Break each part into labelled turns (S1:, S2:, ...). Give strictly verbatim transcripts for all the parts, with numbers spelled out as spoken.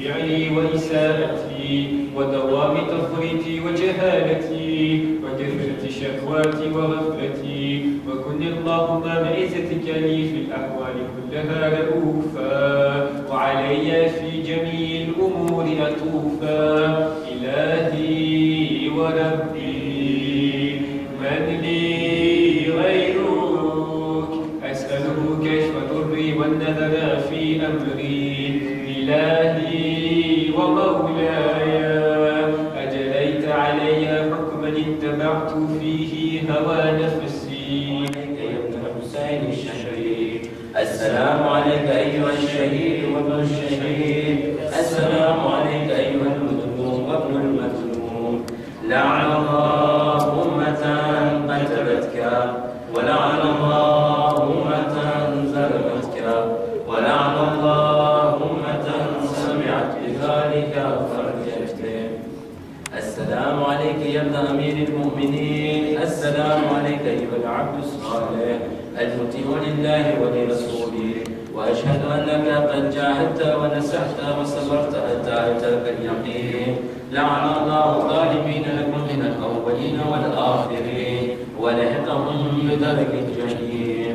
S1: فعلي وإساءتي ودوام تفريطي وجهالتي وكثرة شكواتي وغفلتي، وكن اللهم بعزتك لي في الأحوال كلها رؤوفا وعلي في جميع الأمور أطوفا. إلهي وربي من لي غيرك، أسأله كشف ضري والنذر في أمري. إلهي ومولاي أجريت علي حكما اتبعت فيه هوى نفسي.
S2: يا ابن الحسين الشهيد، السلام عليك أيها الشهيد وابن الشهيد، السلام عليك أيها المظلوم وابن المظلوم. لعن الله أمة قتلتك، ولعن الله أمة ظلمتك، ولعن الله أمة سمعت بذلك فرجتك. السلام عليك يا ابن أمير المؤمنين، السلام عليك أيها العبد الصالح المطيع لله ولرسوله، وأشهد أنك قد جاهدت ونسحت وصبرت حتى أتاك اليقين. لعن الله الظالمين لكم من الأولين والآخرين، ولحقهم بدرك الجحيم.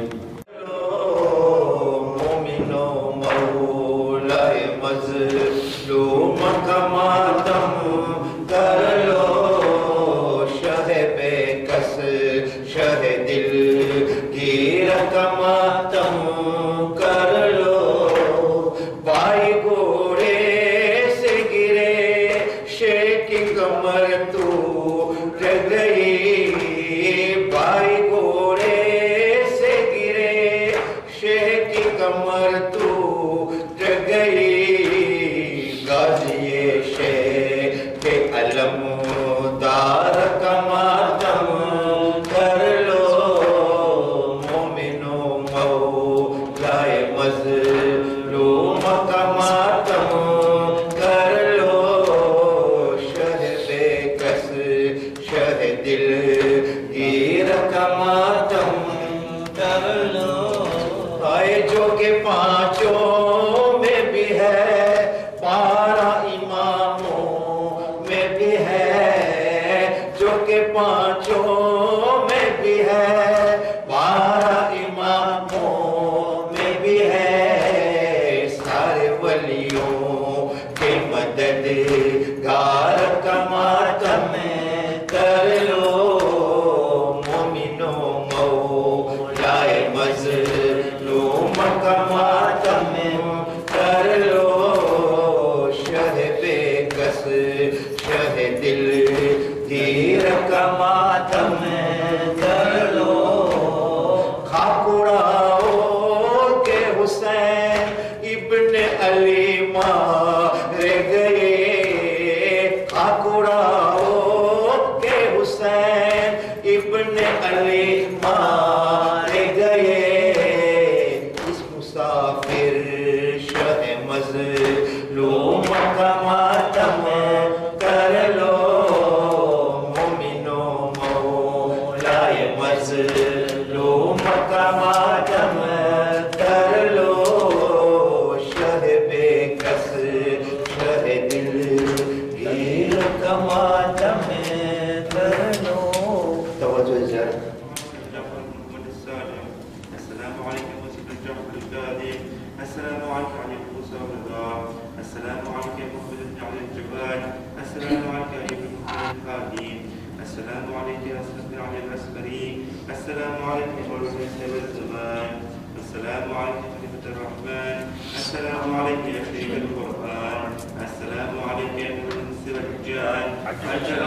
S3: عجل